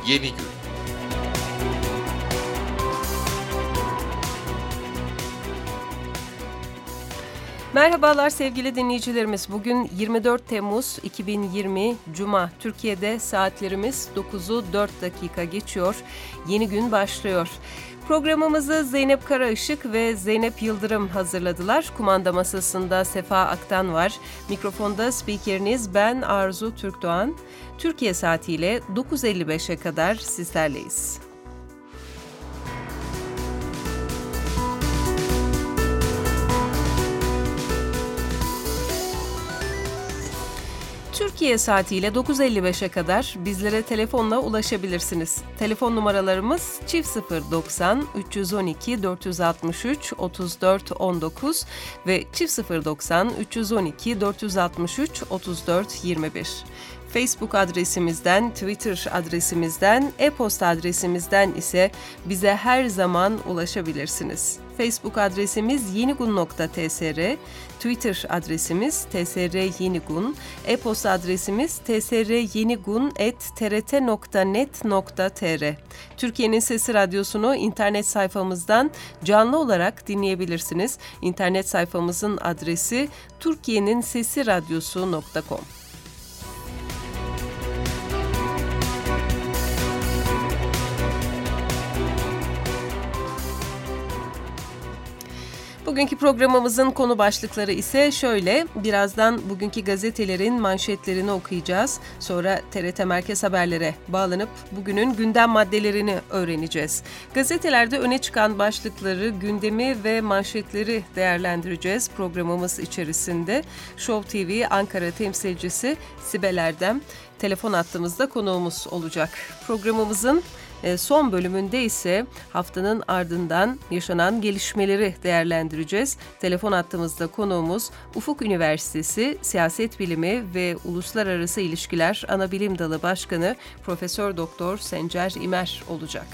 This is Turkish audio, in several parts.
Yeni Gün. Merhabalar sevgili dinleyicilerimiz. Bugün 24 Temmuz 2020 Cuma. Türkiye'de saatlerimiz 9'u 4 dakika geçiyor. Yeni gün başlıyor. Programımızı Zeynep Karaışık ve Zeynep Yıldırım hazırladılar. Kumanda masasında Sefa Aktan var. Mikrofonda spikeriniz ben Arzu Türkdoğan. Türkiye saatiyle 9.55'e kadar sizlerleyiz. Türkiye saatiyle 9.55'e kadar bizlere telefonla ulaşabilirsiniz. Telefon numaralarımız 090 312 463 34 19 ve 090 312 463 34 21. Facebook adresimizden, Twitter adresimizden, e-posta adresimizden ise bize her zaman ulaşabilirsiniz. Facebook adresimiz yenigun.tsr, Twitter adresimiz tsryenigun, e-posta adresimiz tsryenigun@trt.net.tr. Türkiye'nin Sesi Radyosu'nu internet sayfamızdan canlı olarak dinleyebilirsiniz. İnternet sayfamızın adresi turkiyeninsesiradyosu.com. Bugünkü programımızın konu başlıkları ise şöyle. Birazdan bugünkü gazetelerin manşetlerini okuyacağız. Sonra TRT Merkez Haberler'e bağlanıp bugünün gündem maddelerini öğreneceğiz. Gazetelerde öne çıkan başlıkları, gündemi ve manşetleri değerlendireceğiz programımız içerisinde. Show TV Ankara temsilcisi Sibel Erdem telefon hattımızda konuğumuz olacak. Programımızın son bölümünde ise haftanın ardından yaşanan gelişmeleri değerlendireceğiz. Telefon hattımızda konuğumuz Ufuk Üniversitesi Siyaset Bilimi ve Uluslararası İlişkiler Anabilim Dalı Başkanı Profesör Doktor Sencer İmer olacak.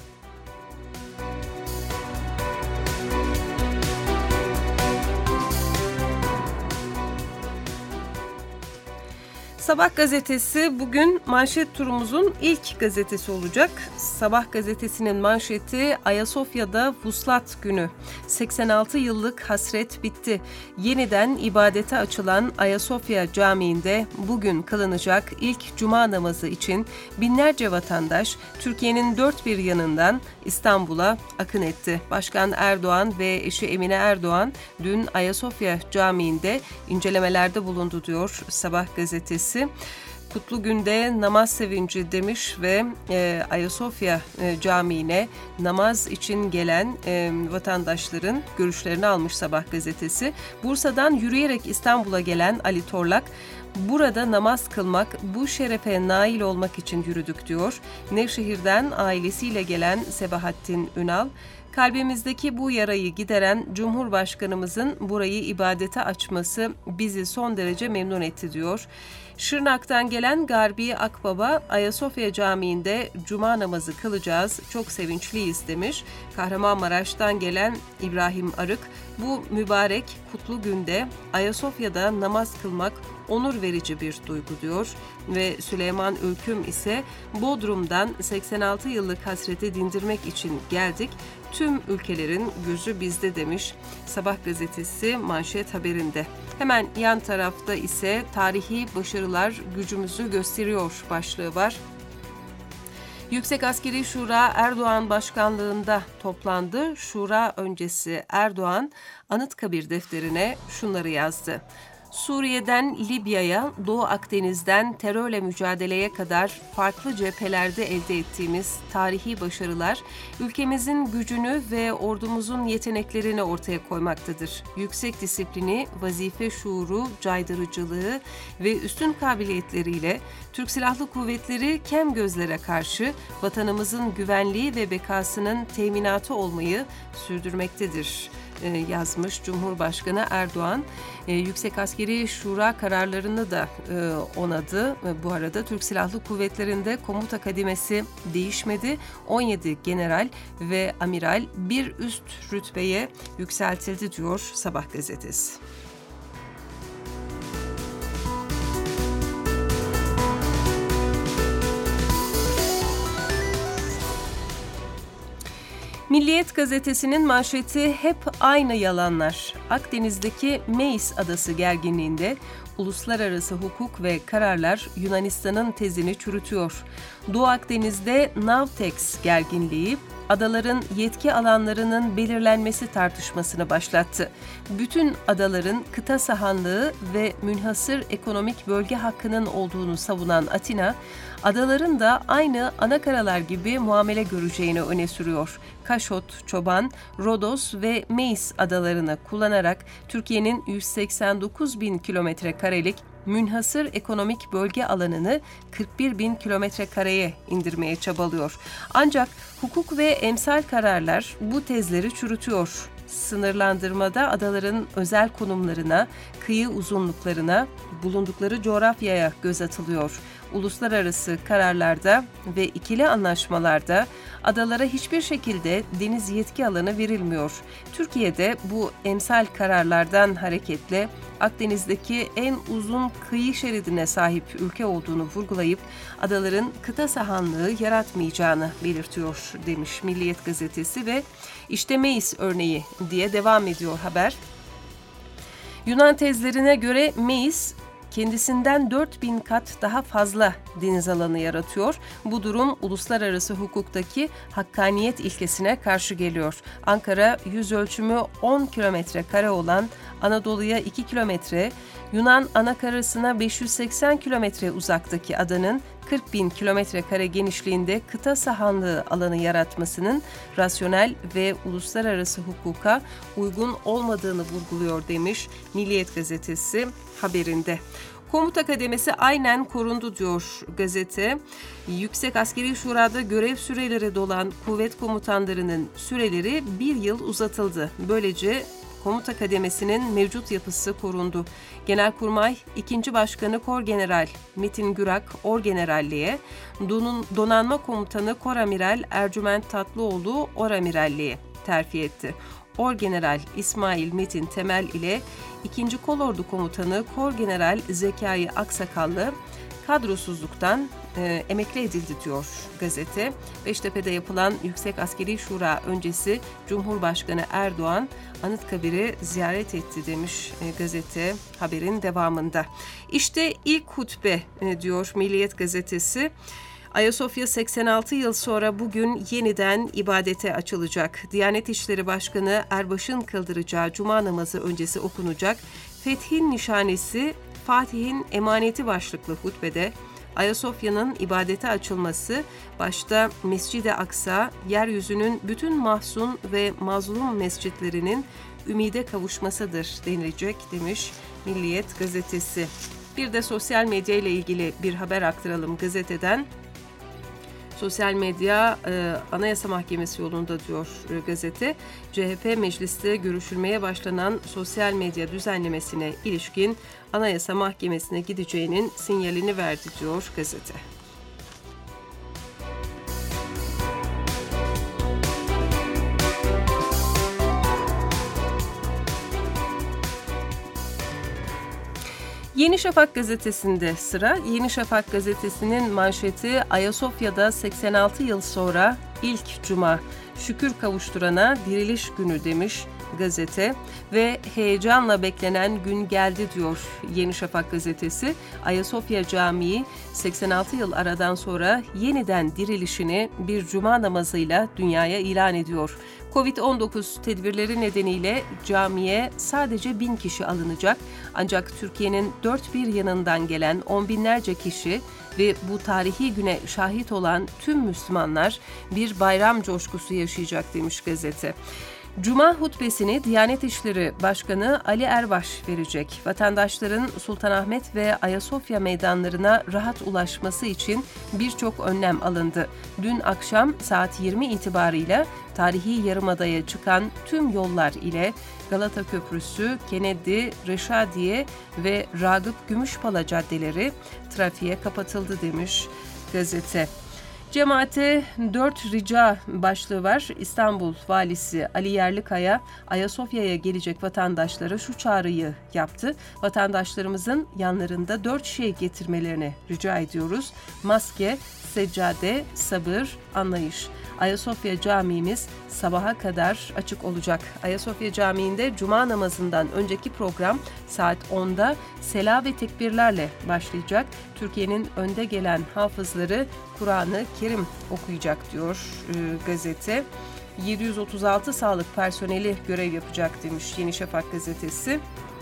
Sabah gazetesi bugün manşet turumuzun ilk gazetesi olacak. Sabah gazetesinin manşeti Ayasofya'da Vuslat Günü. 86 yıllık hasret bitti. Yeniden ibadete açılan Ayasofya Camii'nde bugün kılınacak ilk cuma namazı için binlerce vatandaş Türkiye'nin dört bir yanından İstanbul'a akın etti. Başkan Erdoğan ve eşi Emine Erdoğan dün Ayasofya Camii'nde incelemelerde bulundu diyor Sabah gazetesi. Kutlu günde namaz sevinci demiş ve Ayasofya Camii'ne namaz için gelen vatandaşların görüşlerini almış Sabah gazetesi. Bursa'dan yürüyerek İstanbul'a gelen Ali Torlak, burada namaz kılmak, bu şerefe nail olmak için yürüdük diyor. Nevşehir'den ailesiyle gelen Sebahattin Ünal, kalbimizdeki bu yarayı gideren Cumhurbaşkanımızın burayı ibadete açması bizi son derece memnun etti diyor. Şırnak'tan gelen Garbi Akbaba, Ayasofya Camii'nde cuma namazı kılacağız, çok sevinçliyiz demiş. Kahramanmaraş'tan gelen İbrahim Arık, bu mübarek kutlu günde Ayasofya'da namaz kılmak onur verici bir duygu diyor. Ve Süleyman Ülküm ise Bodrum'dan 86 yıllık hasreti dindirmek için geldik. Tüm ülkelerin gözü bizde demiş Sabah gazetesi manşet haberinde. Hemen yan tarafta ise tarihi başarılar gücümüzü gösteriyor başlığı var. Yüksek Askeri Şura Erdoğan başkanlığında toplandı. Şura öncesi Erdoğan Anıtkabir defterine şunları yazdı. Suriye'den Libya'ya, Doğu Akdeniz'den terörle mücadeleye kadar farklı cephelerde elde ettiğimiz tarihi başarılar, ülkemizin gücünü ve ordumuzun yeteneklerini ortaya koymaktadır. Yüksek disiplini, vazife şuuru, caydırıcılığı ve üstün kabiliyetleriyle Türk Silahlı Kuvvetleri kem gözlere karşı vatanımızın güvenliği ve bekasının teminatı olmayı sürdürmektedir yazmış Cumhurbaşkanı Erdoğan. Yüksek Askeri Şura kararlarını da onadı. Bu arada Türk Silahlı Kuvvetleri'nde komuta kademesi değişmedi. 17 general ve amiral bir üst rütbeye yükseltildi diyor Sabah gazetesi. Milliyet gazetesinin manşeti hep aynı yalanlar. Akdeniz'deki Meis adası gerginliğinde uluslararası hukuk ve kararlar Yunanistan'ın tezini çürütüyor. Doğu Akdeniz'de Navtex gerginliği adaların yetki alanlarının belirlenmesi tartışmasını başlattı. Bütün adaların kıta sahanlığı ve münhasır ekonomik bölge hakkının olduğunu savunan Atina, adaların da aynı anakaralar gibi muamele göreceğini öne sürüyor. Kaşot, Çoban, Rodos ve Meis adalarını kullanarak Türkiye'nin 189 bin kilometre karelik münhasır ekonomik bölge alanını 41 bin kilometre kareye indirmeye çabalıyor. Ancak hukuk ve emsal kararlar bu tezleri çürütüyor. Sınırlandırmada adaların özel konumlarına, kıyı uzunluklarına, bulundukları coğrafyaya göz atılıyor. Uluslararası kararlarda ve ikili anlaşmalarda adalara hiçbir şekilde deniz yetki alanı verilmiyor. Türkiye'de bu emsal kararlardan hareketle Akdeniz'deki en uzun kıyı şeridine sahip ülke olduğunu vurgulayıp adaların kıta sahanlığı yaratmayacağını belirtiyor demiş Milliyet gazetesi ve işte Meis örneği diye devam ediyor haber. Yunan tezlerine göre Meis kendisinden 4000 kat daha fazla deniz alanı yaratıyor. Bu durum uluslararası hukuktaki hakkaniyet ilkesine karşı geliyor. Ankara yüz ölçümü 10 kilometre kare olan Anadolu'ya 2 kilometre, Yunan anakarasına 580 kilometre uzaktaki adanın 40 bin kilometre kare genişliğinde kıta sahanlığı alanı yaratmasının rasyonel ve uluslararası hukuka uygun olmadığını vurguluyor demiş Milliyet gazetesi haberinde. Komuta kademesi aynen korundu diyor gazete. Yüksek Askeri Şura'da görev süreleri dolan kuvvet komutanlarının süreleri 1 yıl uzatıldı. Böylece komuta kademesinin mevcut yapısı korundu. Genelkurmay 2. Başkanı Korgeneral Metin Gürak Orgeneralliğe, Donanma Komutanı Koramiral Ercüment Tatlıoğlu Oramiralliğe terfi etti. Orgeneral İsmail Metin Temel ile 2. Kolordu Komutanı Korgeneral Zekai Aksakallı kadrosuzluktan emekli edildi diyor gazete. Beştepe'de yapılan Yüksek Askeri Şura öncesi Cumhurbaşkanı Erdoğan Anıtkabir'i ziyaret etti demiş gazete haberin devamında. İşte ilk hutbe diyor Milliyet gazetesi. Ayasofya 86 yıl sonra bugün yeniden ibadete açılacak. Diyanet İşleri Başkanı Erbaş'ın kıldıracağı cuma namazı öncesi okunacak. Fethin nişanesi Fatih'in emaneti başlıklı hutbede Ayasofya'nın ibadete açılması, başta Mescid-i Aksa, yeryüzünün bütün mahzun ve mazlum mescitlerinin ümide kavuşmasıdır denilecek demiş Milliyet gazetesi. Bir de sosyal medya ile ilgili bir haber aktaralım gazeteden. Sosyal medya Anayasa Mahkemesi yolunda diyor gazete. CHP mecliste görüşülmeye başlanan sosyal medya düzenlemesine ilişkin Anayasa Mahkemesi'ne gideceğinin sinyalini verdi diyor gazete. Yeni Şafak gazetesinde sıra. Yeni Şafak gazetesinin manşeti Ayasofya'da 86 yıl sonra ilk cuma şükür kavuşturana diriliş günü demiş gazete ve heyecanla beklenen gün geldi diyor Yeni Şafak gazetesi. Ayasofya Camii 86 yıl aradan sonra yeniden dirilişini bir cuma namazıyla dünyaya ilan ediyor. Covid-19 tedbirleri nedeniyle camiye sadece 1000 kişi alınacak. Ancak Türkiye'nin dört bir yanından gelen on binlerce kişi ve bu tarihi güne şahit olan tüm Müslümanlar bir bayram coşkusu yaşayacak demiş gazete. Cuma hutbesini Diyanet İşleri Başkanı Ali Erbaş verecek. Vatandaşların Sultanahmet ve Ayasofya meydanlarına rahat ulaşması için birçok önlem alındı. Dün akşam saat 20 itibarıyla tarihi Yarımada'ya çıkan tüm yollar ile Galata Köprüsü, Kennedy, Reşadiye ve Ragıp Gümüşpala caddeleri trafiğe kapatıldı demiş gazete. Cemaate 4 rica başlığı var. İstanbul Valisi Ali Yerlikaya, Ayasofya'ya gelecek vatandaşlara şu çağrıyı yaptı. Vatandaşlarımızın yanlarında 4 şey getirmelerini rica ediyoruz. Maske, seccade, sabır, anlayış. Ayasofya Camimiz sabaha kadar açık olacak. Ayasofya Camii'nde Cuma namazından önceki program saat 10'da sela ve tekbirlerle başlayacak. Türkiye'nin önde gelen hafızları Kur'an-ı Kerim okuyacak diyor gazete. 736 sağlık personeli görev yapacak demiş Yeni Şafak gazetesi.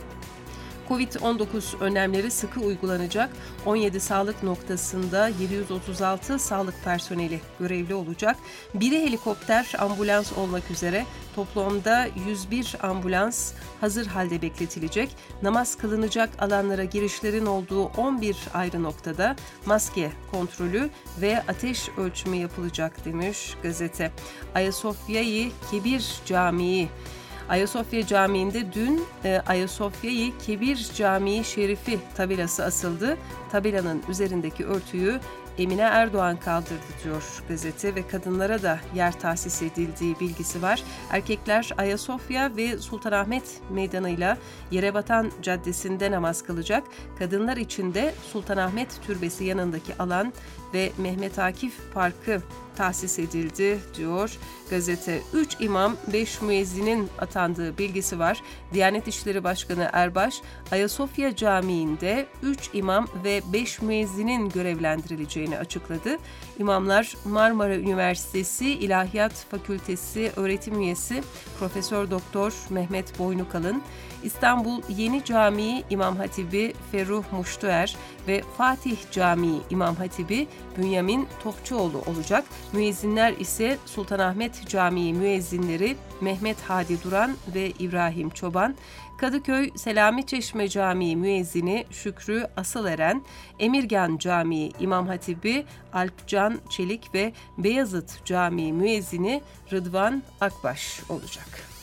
Covid-19 önlemleri sıkı uygulanacak. 17 sağlık noktasında 736 sağlık personeli görevli olacak. Biri helikopter, ambulans olmak üzere toplamda 101 ambulans hazır halde bekletilecek. Namaz kılınacak alanlara girişlerin olduğu 11 ayrı noktada maske kontrolü ve ateş ölçümü yapılacak demiş gazete. Ayasofya-i Kebir Camii Ayasofya Camii'nde dün Ayasofya-i Kebir Camii Şerifi tabelası asıldı. Tabelanın üzerindeki örtüyü Emine Erdoğan kaldırdı diyor gazete ve kadınlara da yer tahsis edildiği bilgisi var. Erkekler Ayasofya ve Sultanahmet Meydanı'yla Yerebatan Caddesi'nde namaz kılacak. Kadınlar için de Sultanahmet Türbesi yanındaki alan ve Mehmet Akif Parkı tahsis edildi diyor gazete. 3 imam 5 müezzinin atandığı bilgisi var. Diyanet İşleri Başkanı Erbaş, Ayasofya Camii'nde 3 imam ve 5 müezzinin görevlendirileceğini açıkladı. İmamlar Marmara Üniversitesi İlahiyat Fakültesi öğretim üyesi Profesör Doktor Mehmet Boynukalın, İstanbul Yeni Camii İmam Hatibi Ferruh Muştuer ve Fatih Camii İmam Hatibi Bünyamin Topçuoğlu olacak. Müezzinler ise Sultanahmet Camii müezzinleri Mehmet Hadi Duran ve İbrahim Çoban, Kadıköy Selami Çeşme Camii müezzini Şükrü Asıleren, Emirgan Camii İmam Hatibi Alpcan Çelik ve Beyazıt Camii müezzini Rıdvan Akbaş olacak.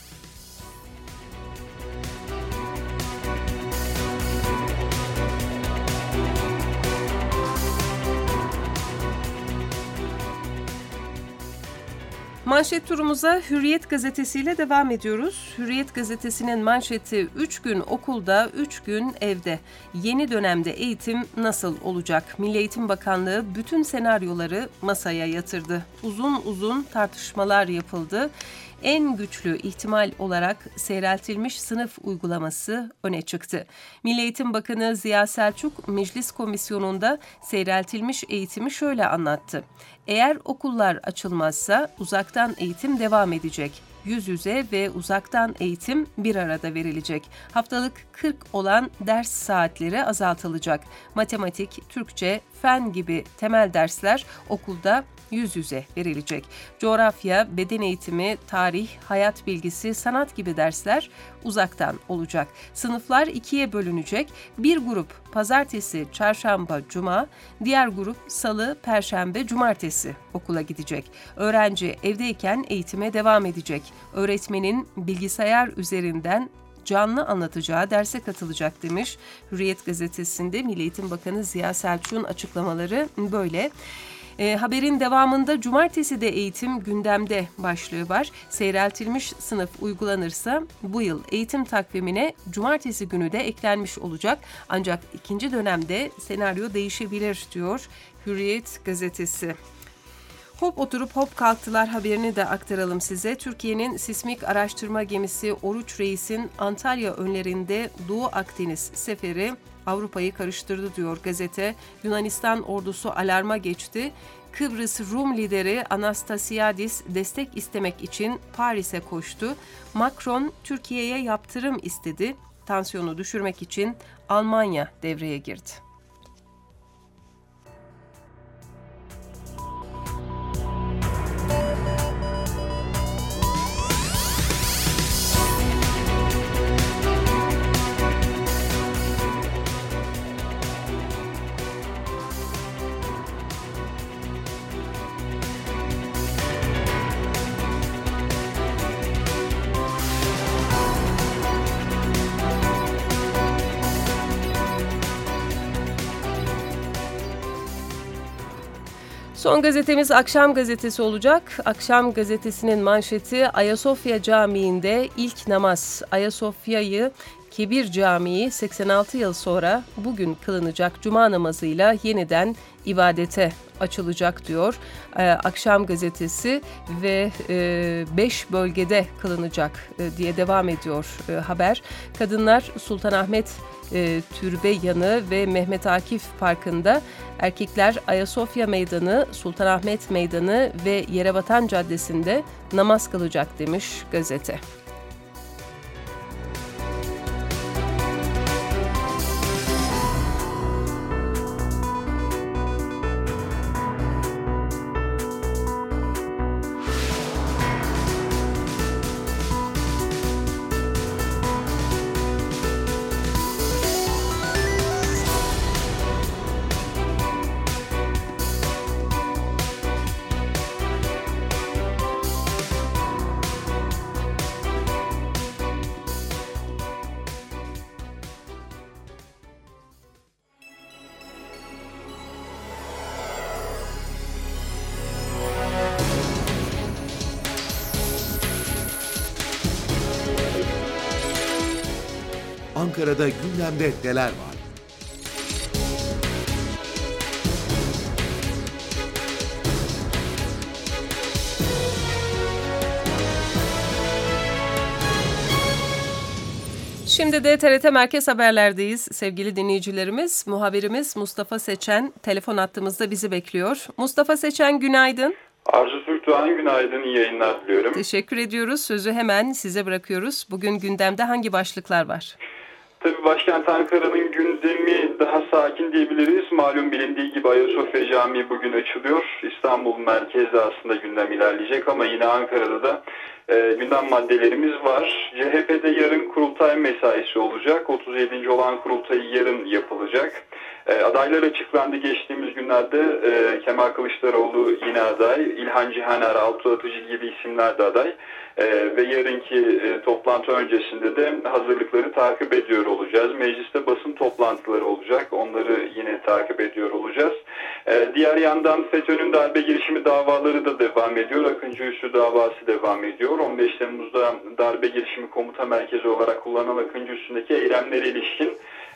Manşet turumuza Hürriyet gazetesiyle devam ediyoruz. Hürriyet gazetesinin manşeti 3 gün okulda, 3 gün evde. Yeni dönemde eğitim nasıl olacak? Milli Eğitim Bakanlığı bütün senaryoları masaya yatırdı. Uzun uzun tartışmalar yapıldı. En güçlü ihtimal olarak seyreltilmiş sınıf uygulaması öne çıktı. Milli Eğitim Bakanı Ziya Selçuk, Meclis Komisyonu'nda seyreltilmiş eğitimi şöyle anlattı. Eğer okullar açılmazsa uzaktan eğitim devam edecek. Yüz yüze ve uzaktan eğitim bir arada verilecek. Haftalık 40 olan ders saatleri azaltılacak. Matematik, Türkçe, fen gibi temel dersler okulda yüz yüze verilecek. Coğrafya, beden eğitimi, tarih, hayat bilgisi, sanat gibi dersler uzaktan olacak. Sınıflar ikiye bölünecek. Bir grup pazartesi, çarşamba, cuma, diğer grup salı, perşembe, cumartesi okula gidecek. Öğrenci evdeyken eğitime devam edecek. Öğretmenin bilgisayar üzerinden canlı anlatacağı derse katılacak demiş. Hürriyet gazetesinde Milli Eğitim Bakanı Ziya Selçuk'un açıklamaları böyle. Haberin devamında cumartesi de eğitim gündemde başlığı var. Seyreltilmiş sınıf uygulanırsa bu yıl eğitim takvimine cumartesi günü de eklenmiş olacak. Ancak ikinci dönemde senaryo değişebilir diyor Hürriyet gazetesi. Hop oturup hop kalktılar haberini de aktaralım size. Türkiye'nin sismik araştırma gemisi Oruç Reis'in Antalya önlerinde Doğu Akdeniz seferi Avrupa'yı karıştırdı diyor gazete. Yunanistan ordusu alarma geçti. Kıbrıs Rum lideri Anastasiadis destek istemek için Paris'e koştu. Macron Türkiye'ye yaptırım istedi. Tansiyonu düşürmek için Almanya devreye girdi. Son gazetemiz Akşam Gazetesi olacak. Akşam Gazetesi'nin manşeti Ayasofya Camii'nde ilk namaz. Ayasofya'yı Kebir Camii 86 yıl sonra bugün kılınacak cuma namazıyla yeniden ibadete açılacak diyor. Akşam gazetesi ve 5 bölgede kılınacak diye devam ediyor haber. Kadınlar Sultanahmet Türbe Yanı ve Mehmet Akif Parkı'nda, erkekler Ayasofya Meydanı, Sultanahmet Meydanı ve Yerebatan Caddesi'nde namaz kılacak demiş gazete. Ankara'da gündemde neler var? Şimdi de TRT Merkez Haberler'deyiz sevgili dinleyicilerimiz. Muhabirimiz Mustafa Seçen telefon attığımızda bizi bekliyor. Mustafa Seçen, günaydın. Arzu Türkdoğan, günaydın, iyi yayınlar diliyorum. Teşekkür ediyoruz. Sözü hemen size bırakıyoruz. Bugün gündemde hangi başlıklar var? Tabii başkent Ankara'nın gündemi daha sakin diyebiliriz. Malum bilindiği gibi Ayasofya Camii bugün açılıyor. İstanbul merkezde aslında gündem ilerleyecek ama yine Ankara'da da gündem maddelerimiz var. CHP'de yarın kurultay mesaisi olacak. 37. olan kurultayı yarın yapılacak. Adaylar açıklandı geçtiğimiz günlerde. Kemal Kılıçdaroğlu yine aday. İlhan Cihaner, Altuğ Atıcı gibi isimler de aday. Ve yarınki toplantı öncesinde de hazırlıkları takip ediyor olacağız. Mecliste basın toplantıları olacak. Onları yine takip ediyor olacağız. Diğer yandan FETÖ'nün darbe girişimi davaları da devam ediyor. Akıncı Üssü davası devam ediyor. 15 Temmuz'da darbe girişimi komuta merkezi olarak kullanılan Akıncı Üssü'ndeki eylemlere ilişkin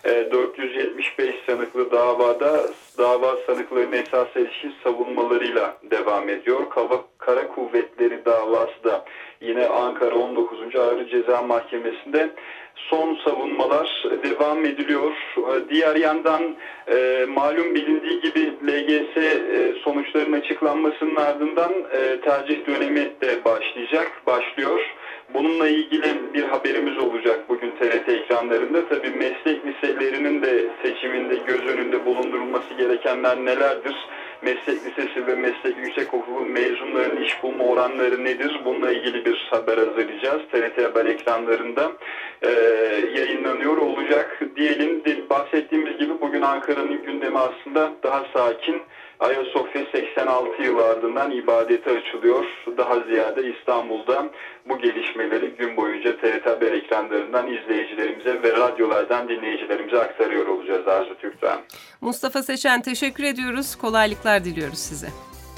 475 sanıklı dava sanıklarının esas ilişkin savunmalarıyla devam ediyor. Kara Kuvvetleri davası da yine Ankara 19. Ağır Ceza Mahkemesi'nde son savunmalar devam ediliyor. Diğer yandan malum bilindiği gibi LGS sonuçlarının açıklanmasının ardından tercih dönemi de başlıyor. Bununla ilgili bir haberimiz olacak bugün TRT ekranlarında. Tabii meslek liselerinin de seçiminde göz önünde bulundurulması gerekenler nelerdir? Meslek lisesi ve meslek yüksekokulu mezunlarının iş bulma oranları nedir? Bununla ilgili bir haber hazırlayacağız. TRT Haber ekranlarında yayınlanıyor olacak. Diyelim bahsettiğimiz gibi bugün Ankara'nın gündemi aslında daha sakin. Ayasofya 86 yıl ardından ibadete açılıyor. Daha ziyade İstanbul'da bu gelişmeleri gün boyunca TRT Haber ekranlarından izleyicilerimize ve radyolardan dinleyicilerimize aktarıyor olacağız Arzu Türkdoğan. Mustafa Seçen, teşekkür ediyoruz. Kolaylıklar diliyoruz size.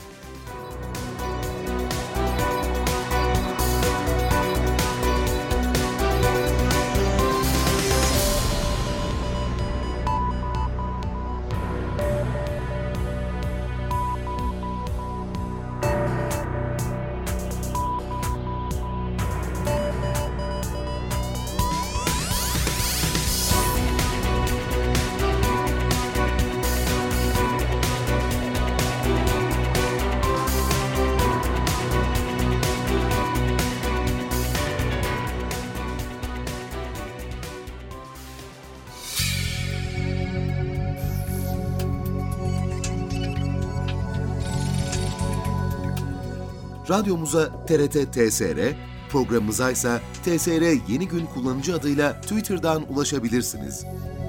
Radyomuza TRT TSR, programımıza ise TSR Yeni Gün kullanıcı adıyla Twitter'dan ulaşabilirsiniz.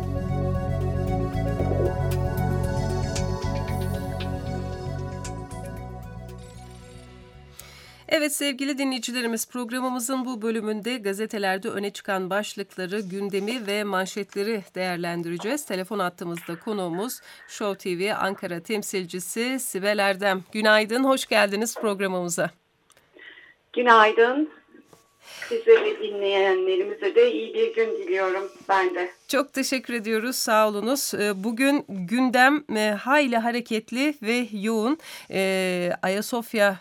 Evet sevgili dinleyicilerimiz, programımızın bu bölümünde gazetelerde öne çıkan başlıkları, gündemi ve manşetleri değerlendireceğiz. Telefon attığımızda konuğumuz Show TV Ankara temsilcisi Sibel Erdem. Günaydın, hoş geldiniz programımıza. Günaydın. Size ve dinleyenlerimize de iyi bir gün diliyorum ben de. Çok teşekkür ediyoruz. Sağ olunuz. Bugün gündem hayli hareketli ve yoğun. Ayasofya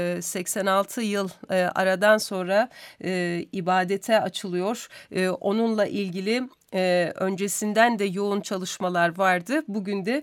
86 yıl aradan sonra ibadete açılıyor. Onunla ilgili öncesinden de yoğun çalışmalar vardı. Bugün de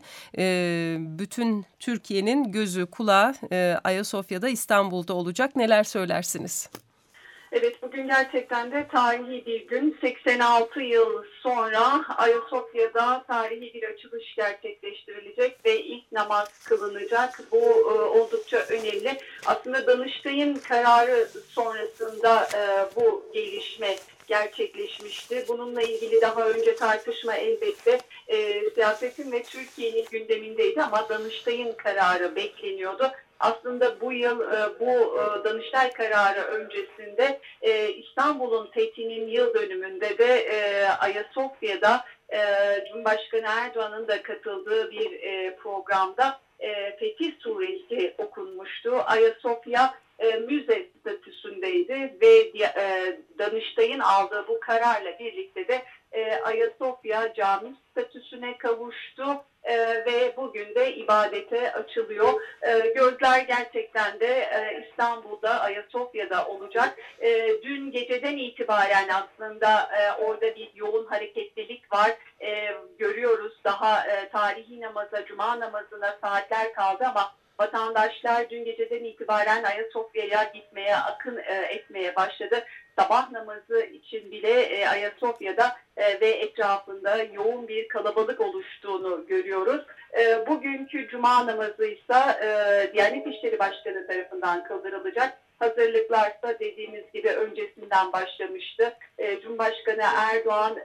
bütün Türkiye'nin gözü kulağı Ayasofya'da, İstanbul'da olacak. Neler söylersiniz? Evet, bugün gerçekten de tarihi bir gün. 86 yıl sonra Ayasofya'da tarihi bir açılış gerçekleştirilecek ve ilk namaz kılınacak. Bu oldukça önemli. Aslında Danıştay'ın kararı sonrasında bu gelişme gerçekleşmişti. Bununla ilgili daha önce tartışma elbette siyasetin ve Türkiye'nin gündemindeydi ama Danıştay'ın kararı bekleniyordu. Aslında bu yıl bu Danıştay kararı öncesinde İstanbul'un fethinin yıl dönümünde de Ayasofya'da Cumhurbaşkanı Erdoğan'ın da katıldığı bir programda Fetih Suresi okunmuştu. Ayasofya müze statüsündeydi ve Danıştay'ın aldığı bu kararla birlikte de Ayasofya cami statüsüne kavuştu ve bugün de ibadete açılıyor. Gözler gerçekten de İstanbul'da, Ayasofya'da olacak. Dün geceden itibaren aslında orada bir yoğun hareketlilik var. Görüyoruz daha tarihi namaza, cuma namazına saatler kaldı ama vatandaşlar dün geceden itibaren Ayasofya'ya gitmeye, akın etmeye başladı. Sabah namazı için bile Ayasofya'da ve etrafında yoğun bir kalabalık oluştuğunu görüyoruz. Bugünkü cuma namazı ise Diyanet İşleri Başkanı tarafından kıldırılacak. Hazırlıklarsa dediğimiz gibi öncesinden başlamıştı. Cumhurbaşkanı Erdoğan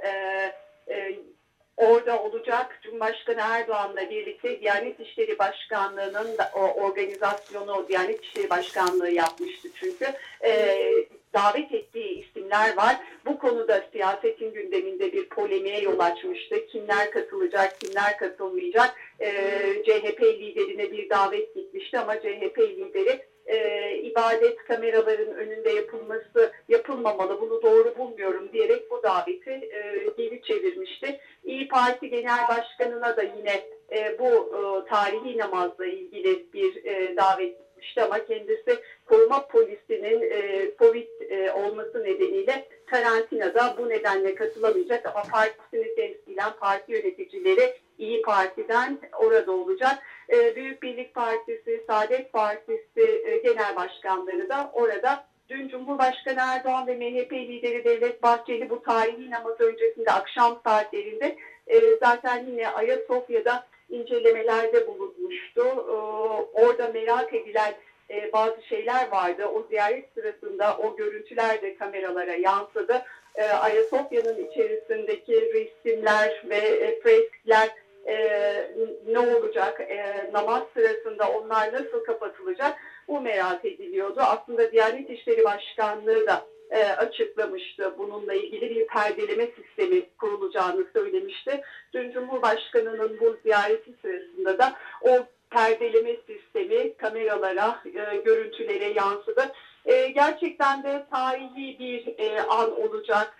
orada olacak. Cumhurbaşkanı Erdoğan'la birlikte Diyanet İşleri Başkanlığı'nın organizasyonu, Diyanet İşleri Başkanlığı yapmıştı çünkü. Davet ettiği isimler var. Bu konuda siyasetin gündeminde bir polemiğe yol açmıştı. Kimler katılacak, kimler katılmayacak? CHP liderine bir davet gitmişti ama CHP lideri ibadet kameraların önünde yapılmamalı, bunu doğru bulmuyorum diyerek bu daveti geri çevirmişti. İYİ Parti Genel Başkanı'na da yine bu tarihi namazla ilgili bir davet gitmişti ama kendisi koruma polisinin Covid olması nedeniyle karantinada, bu nedenle katılamayacak ama partisini temsilen parti yöneticileri İYİ Parti'den orada olacak. Büyük Birlik Partisi, Saadet Partisi genel başkanları da orada. Dün Cumhurbaşkanı Erdoğan ve MHP lideri Devlet Bahçeli bu tarihi namaz öncesinde akşam saatlerinde zaten yine Ayasofya'da incelemelerde bulunmuştu. Orada merak edilen bazı şeyler vardı. O ziyaret sırasında o görüntüler de kameralara yansıdı. Ayasofya'nın içerisindeki resimler ve freskler ne olacak? Namaz sırasında onlar nasıl kapatılacak? Bu merak ediliyordu. Aslında Diyanet İşleri Başkanlığı da açıklamıştı. Bununla ilgili bir perdeleme sistemi kurulacağını söylemişti. Dün Cumhurbaşkanı'nın bu ziyareti sırasında da o perdeleme sistemi kameralara, görüntülere yansıdı. Gerçekten de tarihi bir an olacak.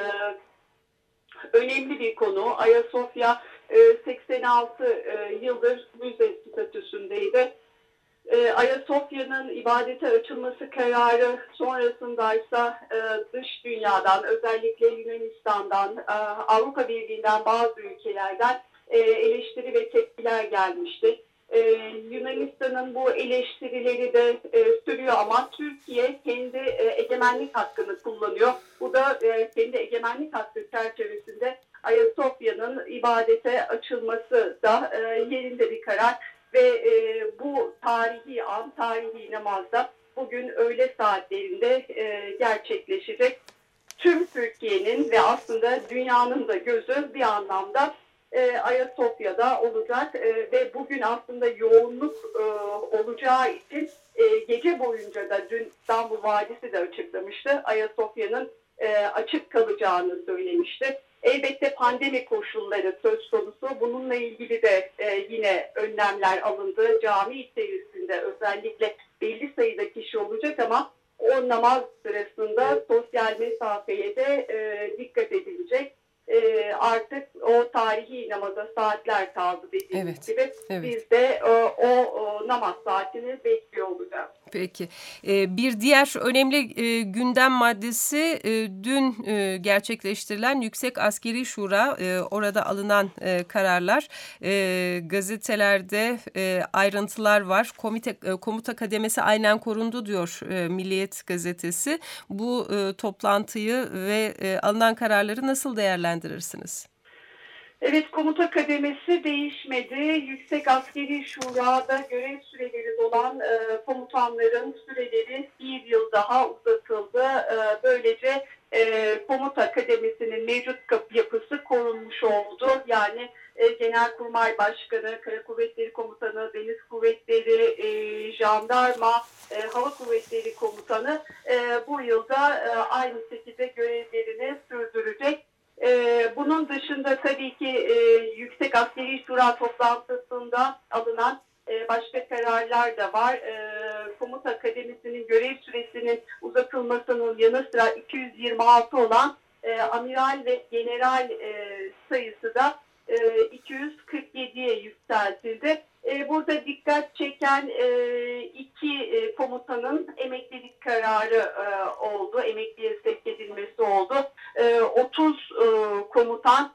Önemli bir konu. Ayasofya 86 yıldır müze statüsündeydi. Ayasofya'nın ibadete açılması kararı sonrasındaysa dış dünyadan, özellikle Yunanistan'dan, Avrupa Birliği'nden, bazı ülkelerden eleştiri ve tepkiler gelmişti. Yunanistan'ın bu eleştirileri de sürüyor ama Türkiye kendi egemenlik hakkını kullanıyor. Bu da kendi egemenlik hakkı çerçevesinde Ayasofya'nın ibadete açılması da yerinde bir karar ve bu tarihi an, tarihi namazda bugün öğle saatlerinde gerçekleşecek. Tüm Türkiye'nin ve aslında dünyanın da gözü bir anlamda Ayasofya'da olacak ve bugün aslında yoğunluk olacağı için gece boyunca da dün İstanbul Valisi de açıklamıştı. Ayasofya'nın açık kalacağını söylemişti. Elbette pandemi koşulları söz konusu. Bununla ilgili de yine önlemler alındı. Cami içerisinde özellikle belli sayıda kişi olacak ama o namaz sırasında sosyal mesafeye de dikkat edilecek. Artık o tarihi namaza saatler kaldı dediğimiz gibi. Evet. Biz de o namaz saatini bekliyor olacağız. Peki. Bir diğer önemli gündem maddesi dün gerçekleştirilen Yüksek Askeri Şura, orada alınan kararlar. Gazetelerde ayrıntılar var. Komuta kademesi aynen korundu diyor Milliyet gazetesi. Bu toplantıyı ve alınan kararları nasıl değerlendirirsiniz? Evet, komuta kademesi değişmedi. Yüksek Askeri Şura'da görev süreleri dolan komutanların süreleri bir yıl daha uzatıldı. Böylece komuta kademesinin mevcut yapısı korunmuş oldu. Yani Genelkurmay Başkanı, Kara Kuvvetleri Komutanı, Deniz Kuvvetleri, Jandarma, Hava Kuvvetleri Komutanı bu yılda aynı şekilde görevlerini sürdürecek. Bunun dışında tabii ki Yüksek Askeri Şura toplantısında alınan başka kararlar da var. Komuta Akademisi'nin görev süresinin uzatılmasının yanı sıra 226 olan amiral ve general sayısı da 247'ye yükseltildi. Burada dikkat çeken iki komutanın emeklilik kararı oldu, emekliye sevk edilmesi oldu. 30 komutan,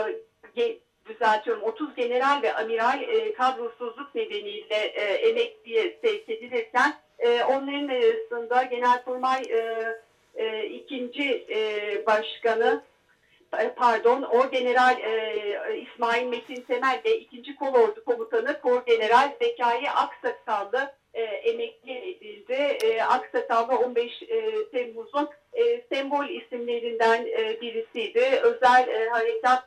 30 general ve amiral kadrosuzluk nedeniyle emekliye sevk edilirken onların arasında Genelkurmay ikinci başkanı, Orgeneral İsmail Metin Temel ve 2. Kolordu Komutanı Korgeneral Zekai Aksakallı emekli edildi. Aksakallı 15 Temmuz'un sembol isimlerinden birisiydi. Özel harekat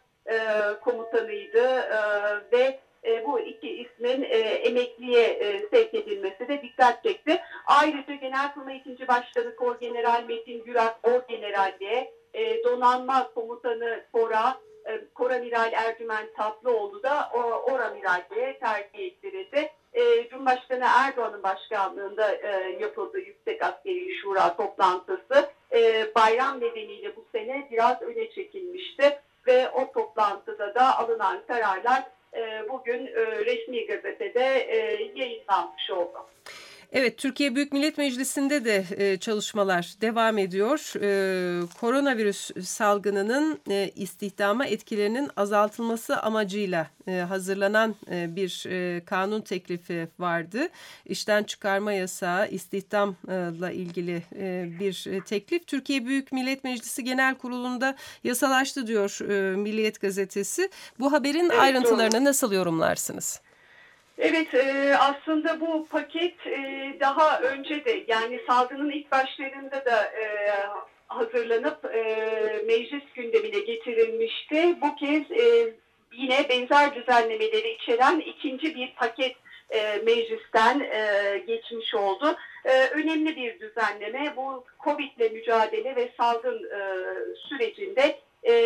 komutanıydı ve bu iki ismin emekliye sevk edilmesi de dikkat çekti. Ayrıca Genelkurmay 2. Başkanı Korgeneral Metin Gürak Orgeneralliğe, Donanma Komutanı Koramiral Ercüment Tatlıoğlu da Oramiralliğe terfi ettirildi. Cumhurbaşkanı Erdoğan'ın başkanlığında yapıldı Yüksek Askeri Şura toplantısı. Bayram nedeniyle bu sene biraz öne çekilmişti ve o toplantıda da alınan kararlar bugün resmi gazetede yayınlanmış oldu. Evet, Türkiye Büyük Millet Meclisi'nde de çalışmalar devam ediyor. Koronavirüs salgınının istihdama etkilerinin azaltılması amacıyla hazırlanan bir kanun teklifi vardı. İşten çıkarma yasağı, istihdamla ilgili bir teklif. Türkiye Büyük Millet Meclisi Genel Kurulu'nda yasalaştı diyor Milliyet gazetesi. Bu haberin ayrıntılarını nasıl yorumlarsınız? Evet, aslında bu paket daha önce de, yani salgının ilk başlarında da hazırlanıp meclis gündemine getirilmişti. Bu kez yine benzer düzenlemeleri içeren ikinci bir paket meclisten geçmiş oldu. Önemli bir düzenleme bu, Covid'le mücadele ve salgın sürecinde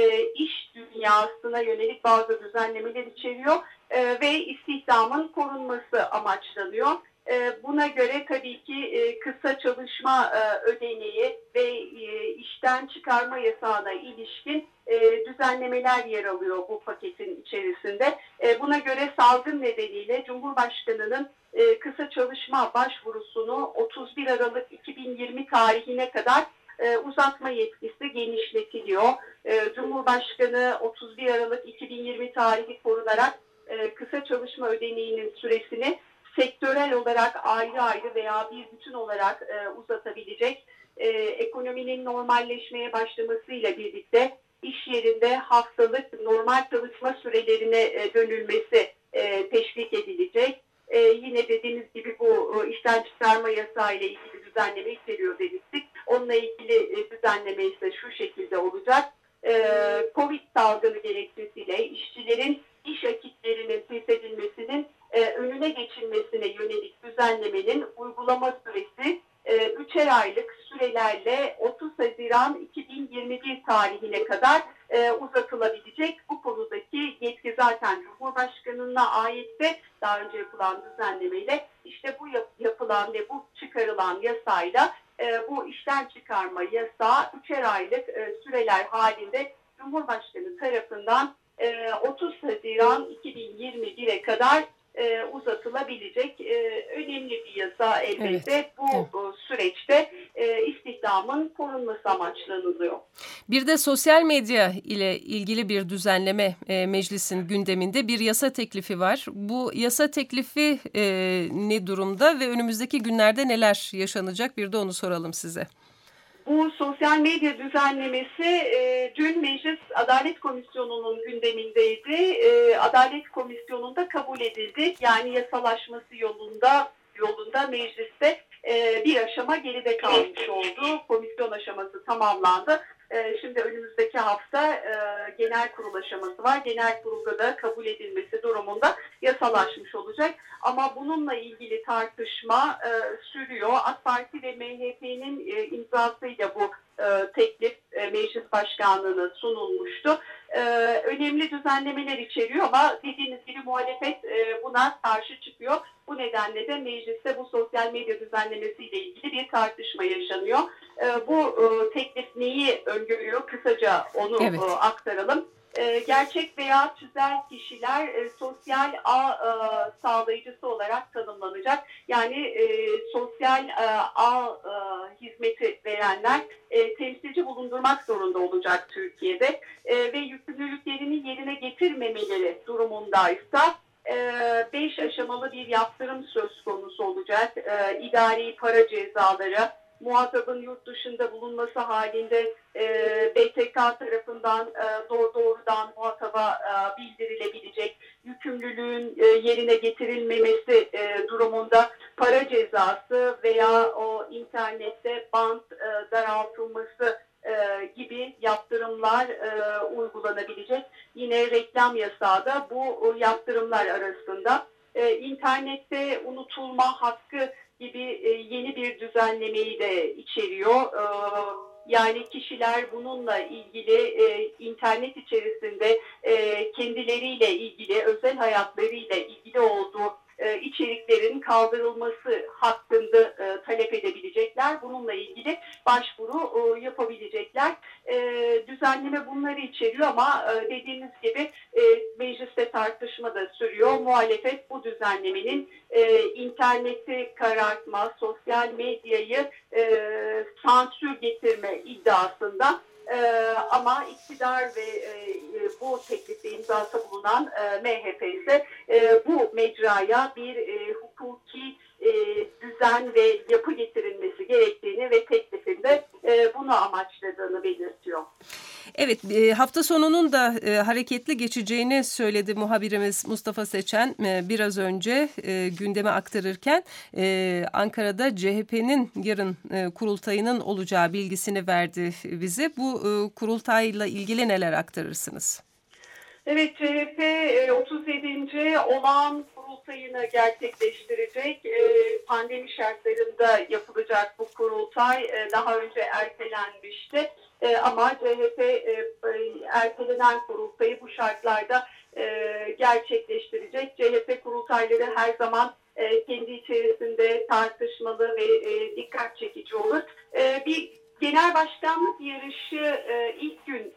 iş dünyasına yönelik bazı düzenlemeler içeriyor ve istihdamın korunması amaçlanıyor. Buna göre tabii ki kısa çalışma ödeneği ve işten çıkarma yasağına ilişkin düzenlememeler yer alıyor bu paketin içerisinde. Buna göre salgın nedeniyle Cumhurbaşkanı'nın kısa çalışma başvurusunu 31 Aralık 2020 tarihine kadar uzatma yetkisi genişletiliyor. Cumhurbaşkanı 31 Aralık 2020 tarihi korunarak kısa çalışma ödeneğinin süresini sektörel olarak ayrı ayrı veya bir bütün olarak uzatabilecek. Ekonominin normalleşmeye başlamasıyla birlikte iş yerinde haftalık normal çalışma sürelerine dönülmesi teşvik edilecek. Yine dediğimiz gibi bu işten çıkarma yasağı ile ilgili düzenleme içeriyor demiştik. Onunla ilgili düzenleme ise şu şekilde olacak. Covid salgını gerekçesiyle işçilerin iş akitlerinin feshedilmesinin önüne geçilmesine yönelik düzenlemenin uygulama süresi 3'er aylık sürelerle 30 Haziran 2021 tarihine kadar uzatılabilecek. Bu konudaki yetki zaten Cumhurbaşkanı'na aitti. Daha önce yapılan düzenlemeyle işte bu yapılan ve bu çıkarılan yasayla bu işten çıkarma yasağı 3'er aylık süreler halinde Cumhurbaşkanı tarafından 30 Haziran 2021'e kadar uzatılabilecek önemli bir yasa elbette. Evet. Bu süreçte istihdamın korunması amaçlanılıyor. Bir de sosyal medya ile ilgili bir düzenleme meclisin gündeminde bir yasa teklifi var. Bu yasa teklifi ne durumda ve önümüzdeki günlerde neler yaşanacak? Bir de onu soralım size. Bu sosyal medya düzenlemesi dün Meclis Adalet Komisyonu'nun gündemindeydi. Adalet Komisyonu'nda kabul edildi. Yani yasalaşması yolunda mecliste bir aşama geride kalmış oldu. Komisyon aşaması tamamlandı. Şimdi önümüzdeki hafta genel kurul aşaması var. Genel kurulda da kabul edilmesi durumunda yasalaşmış olacak. Ama bununla ilgili tartışma sürüyor. AK Parti ve MHP'nin imzasıyla bu teklif meclis başkanlığına sunulmuştu. Önemli düzenlemeler içeriyor ama dediğiniz gibi muhalefet buna karşı çıkıyor. Bu nedenle de mecliste bu sosyal medya düzenlemesiyle ilgili bir tartışma yaşanıyor. Bu teklif neyi öngörüyor? Kısaca onu aktaralım. Gerçek veya tüzel kişiler sosyal ağ sağlayıcısı olarak tanımlanacak. Yani sosyal ağ hizmeti verenler temsilci bulundurmak zorunda olacak Türkiye'de ve yükümlülüklerini yerine getirmemeleri durumundaysa 5 aşamalı bir yaptırım söz konusu olacak. İdari para cezaları, muhatabın yurt dışında bulunması halinde BTK tarafından doğrudan muhataba bildirilebilecek, yükümlülüğün yerine getirilmemesi durumunda para cezası veya o internette bant daraltılması gibi yaptırımlar uygulanabilecek. Yine reklam yasağı da bu yaptırımlar arasında. İnternette unutulma hakkı gibi yeni bir düzenlemeyi de içeriyor. Yani kişiler bununla ilgili internet içerisinde kendileriyle ilgili, özel hayatlarıyla ilgili olduğu içeriklerin kaldırılması hakkında talep edebilecekler. Bununla ilgili başvuru yapabilecekler. Düzenleme bunları içeriyor ama dediğimiz gibi mecliste tartışma da sürüyor. Muhalefet bu düzenlemenin interneti karartma, sosyal medyayı sansür getirme iddiasında. Ama iktidar ve bu teklifte imzası bulunan MHP ise bu mecraya bir hukuki düzen ve yapı getirilmesi gerektiğini ve teklifinde bunu amaçladığını belirtiyor. Evet, hafta sonunun da hareketli geçeceğini söyledi muhabirimiz Mustafa Seçen biraz önce gündeme aktarırken. Ankara'da CHP'nin yarın kurultayının olacağı bilgisini verdi bize. Bu kurultayla ilgili neler aktarırsınız? Evet, CHP 37. olağan kurultayını gerçekleştirecek. Pandemi şartlarında yapılacak bu kurultay daha önce ertelenmişti. Ama CHP ertelenen kurultayı bu şartlarda gerçekleştirecek. CHP kurultayları her zaman kendi içerisinde tartışmalı ve dikkat çekici olur. Bir genel başkanlık yarışı ilk gün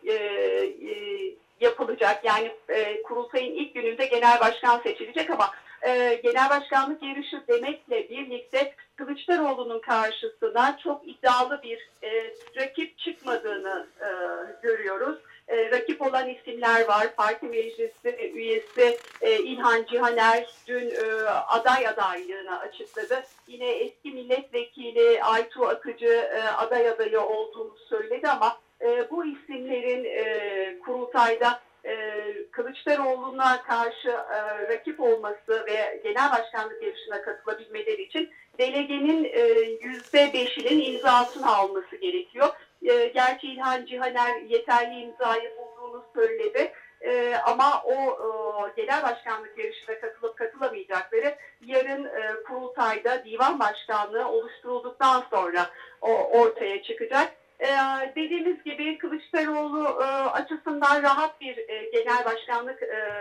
yapılacak. Yani kurultayın ilk gününde genel başkan seçilecek ama genel başkanlık yarışı demekle birlikte Kılıçdaroğlu'nun karşısına çok iddialı bir rakip çıkmadığını görüyoruz. Rakip olan isimler var. Parti meclisi üyesi İlhan Cihaner dün aday adaylığını açıkladı. Yine eski milletvekili Aytuğ Akıcı aday adayı olduğunu söyledi ama bu isimlerin kurultayda Kılıçdaroğlu'na karşı rakip olması ve genel başkanlık yarışına katılabilmeleri için delegenin %5'inin imzasını alması gerekiyor. Gerçi İlhan Cihaner yeterli imzayı bulduğunu söyledi. Ama o genel başkanlık yarışına katılıp katılamayacakları yarın kurultayda divan başkanlığı oluşturulduktan sonra ortaya çıkacak. Dediğimiz gibi Kılıçdaroğlu açısından rahat bir genel başkanlık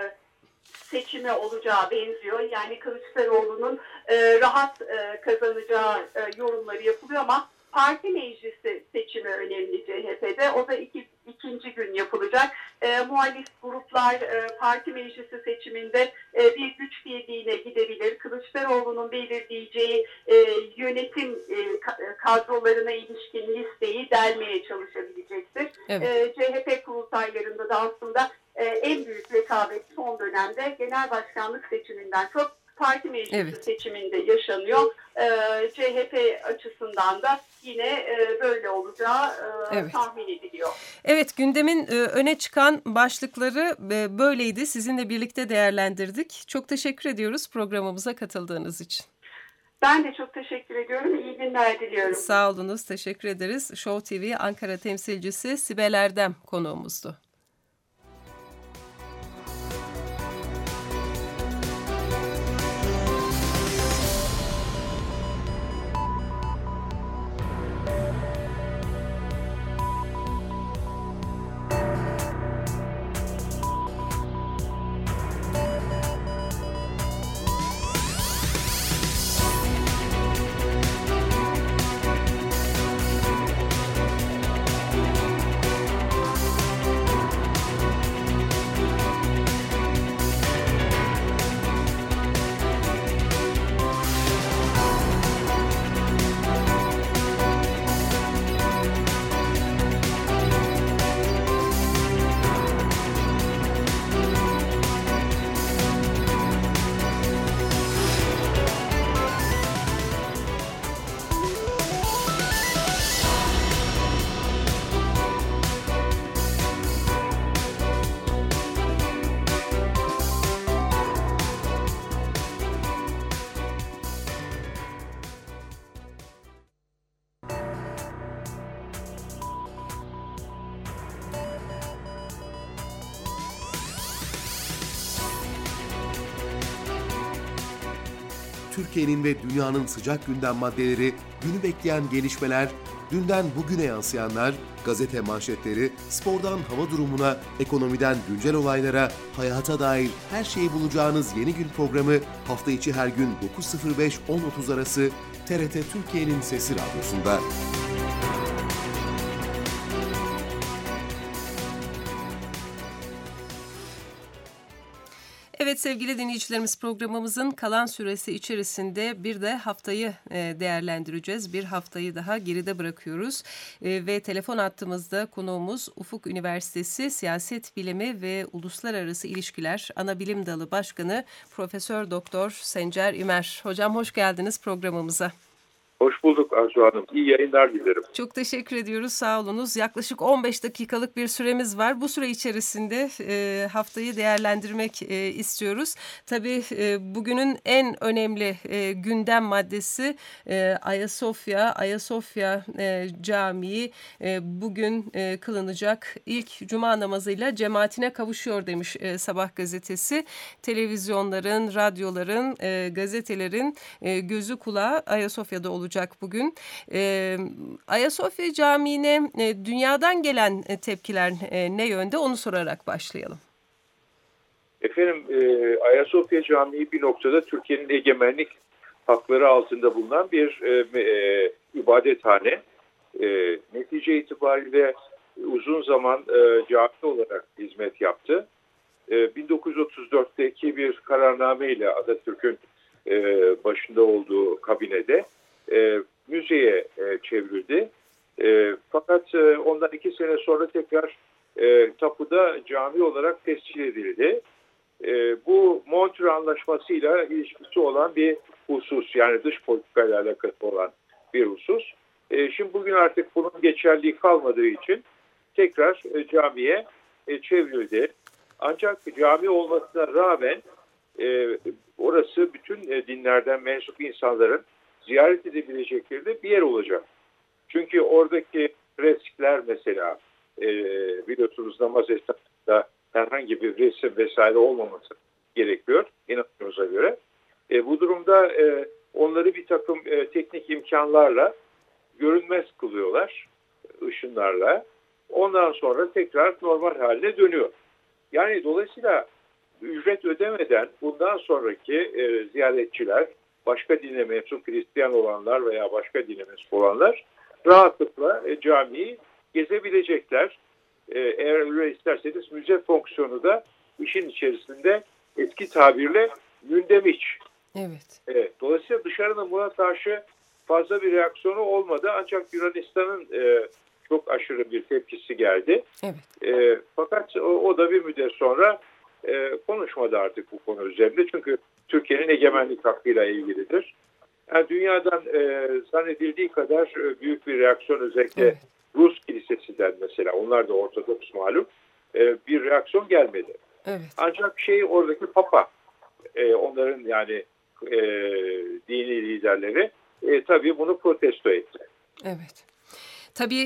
seçimi olacağı benziyor. Yani Kılıçdaroğlu'nun rahat kazanacağı yorumları yapılıyor ama parti meclisi seçimi önemli CHP'de. O da ikinci gün yapılacak. Muhalif gruplar parti meclisi seçiminde bir güç birliğine gidebilir. Kılıçdaroğlu'nun belirleyeceği yönetim kadrolarına ilişkin listeyi delmeye çalışabilecektir. Evet. CHP kurultaylarında da aslında en büyük rekabet son dönemde genel başkanlık seçiminden çok parti meclisi seçiminde yaşanıyor. CHP açısından da yine böyle olacağı tahmin ediliyor. Evet, gündemin öne çıkan başlıkları böyleydi. Sizinle birlikte değerlendirdik. Çok teşekkür ediyoruz programımıza katıldığınız için. Ben de çok teşekkür ediyorum. İyi günler diliyorum. Sağ olunuz, teşekkür ederiz. Show TV Ankara temsilcisi Sibel Erdem konuğumuzdu. Türkiye'nin ve dünyanın sıcak gündem maddeleri, günü bekleyen gelişmeler, dünden bugüne yansıyanlar, gazete manşetleri, spordan hava durumuna, ekonomiden güncel olaylara, hayata dair her şeyi bulacağınız Yeni Gün programı hafta içi her gün 9.05-10.30 arası TRT Türkiye'nin Sesi Radyosu'nda. Evet sevgili dinleyicilerimiz, programımızın kalan süresi içerisinde bir de haftayı değerlendireceğiz. Bir haftayı daha geride bırakıyoruz ve telefon hattımızda konuğumuz Ufuk Üniversitesi Siyaset Bilimi ve Uluslararası İlişkiler Anabilim Dalı Başkanı Profesör Doktor Sencer Ümer. Hocam hoş geldiniz programımıza. Hoş bulduk Arzu Hanım. İyi yayınlar dilerim. Çok teşekkür ediyoruz. Sağ olunuz. Yaklaşık 15 dakikalık bir süremiz var. Bu süre içerisinde haftayı değerlendirmek istiyoruz. Tabii bugünün en önemli gündem maddesi Ayasofya Camii bugün kılınacak ilk cuma namazıyla cemaatine kavuşuyor demiş Sabah gazetesi. Televizyonların, radyoların, gazetelerin gözü kulağı Ayasofya'da olacak bugün. Ayasofya Camii'ne dünyadan gelen tepkiler ne yönde, onu sorarak başlayalım. Efendim Ayasofya Camii bir noktada Türkiye'nin egemenlik hakları altında bulunan bir ibadethane. Netice itibariyle uzun zaman cami olarak hizmet yaptı. 1934'teki bir kararname ile Atatürk'ün başında olduğu kabinede müzeye çevrildi. Fakat ondan 2 sene sonra tekrar tapuda cami olarak tescil edildi. Bu Montreux Anlaşması'yla ilişkisi olan bir husus, yani dış politikayla alakalı olan bir husus. Şimdi bugün artık bunun geçerliği kalmadığı için tekrar camiye çevrildi. Ancak cami olmasına rağmen orası bütün dinlerden mensup insanların ziyaret edebilecekleri de bir yer olacak. Çünkü oradaki freskler mesela biliyorsunuz namaz esnasında herhangi bir resim vesaire olmaması gerekiyor inançımıza göre. Bu durumda onları bir takım teknik imkanlarla görünmez kılıyorlar, ışınlarla. Ondan sonra tekrar normal haline dönüyor. Yani dolayısıyla ücret ödemeden bundan sonraki ziyaretçiler, başka dine mensup Hristiyan olanlar veya başka dine mensup olanlar rahatlıkla camiyi gezebilecekler. Eğer öyle isterseniz müze fonksiyonu da işin içerisinde eski tabirle mündemiş. Evet. Dolayısıyla dışarının buna karşı fazla bir reaksiyonu olmadı. Ancak Yunanistan'ın çok aşırı bir tepkisi geldi. Evet. Fakat o da bir müddet sonra konuşmadı artık bu konu üzerinde. Çünkü Türkiye'nin egemenlik hakkıyla ilgilidir. Yani dünyadan zannedildiği kadar büyük bir reaksiyon, özellikle Evet. Rus kilisesinden mesela, onlar da Ortodoks malum, bir reaksiyon gelmedi. Evet. Ancak oradaki Papa, onların yani dini liderleri tabii bunu protesto etti. Evet. Tabii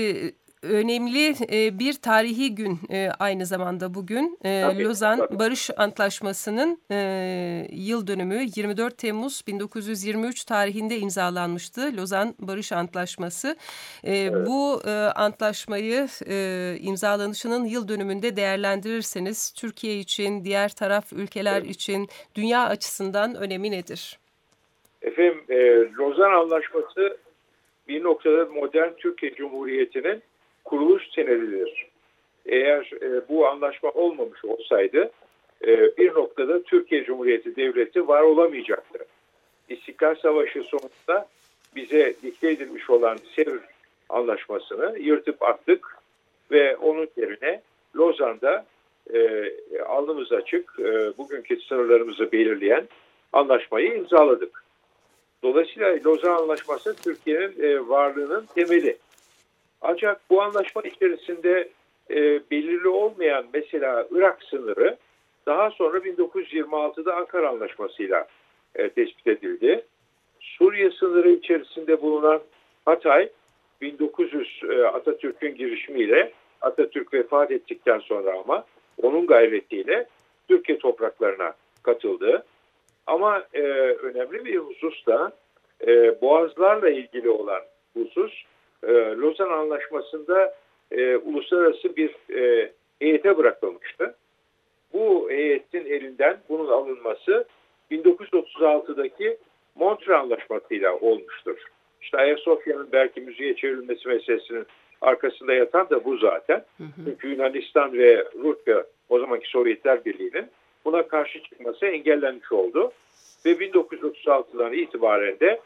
önemli bir tarihi gün aynı zamanda bugün. Lozan tabii. Barış Antlaşması'nın yıl dönümü 24 Temmuz 1923 tarihinde imzalanmıştı. Lozan Barış Antlaşması. Bu antlaşmayı imzalanışının yıl dönümünde değerlendirirseniz Türkiye için, diğer taraf ülkeler için dünya açısından önemi nedir? Efendim, Lozan Anlaşması bir noktada modern Türkiye Cumhuriyeti'nin kuruluş senedidir. Eğer bu anlaşma olmamış olsaydı bir noktada Türkiye Cumhuriyeti Devleti var olamayacaktı. İstiklal Savaşı sonunda bize dikte edilmiş olan Sevr Anlaşması'nı yırtıp attık ve onun yerine Lozan'da alnımız açık bugünkü sınırlarımızı belirleyen anlaşmayı imzaladık. Dolayısıyla Lozan Anlaşması Türkiye'nin varlığının temeli. Ancak bu anlaşma içerisinde belirli olmayan mesela Irak sınırı daha sonra 1926'da Ankara Anlaşması'yla tespit edildi. Suriye sınırı içerisinde bulunan Hatay 1900 Atatürk'ün girişimiyle, Atatürk vefat ettikten sonra ama onun gayretiyle Türkiye topraklarına katıldı. Ama önemli bir husus da boğazlarla ilgili olan husus. Lozan Anlaşması'nda uluslararası bir heyete bırakılmıştı. Bu heyetin elinden bunun alınması 1936'daki Montreux Anlaşması'yla olmuştur. İşte Ayasofya'nın belki müzeye çevrilmesi meselesinin arkasında yatan da bu zaten. Çünkü Yunanistan ve Rusya, o zamanki Sovyetler Birliği'nin buna karşı çıkması engellenmiş oldu. Ve 1936'dan itibaren de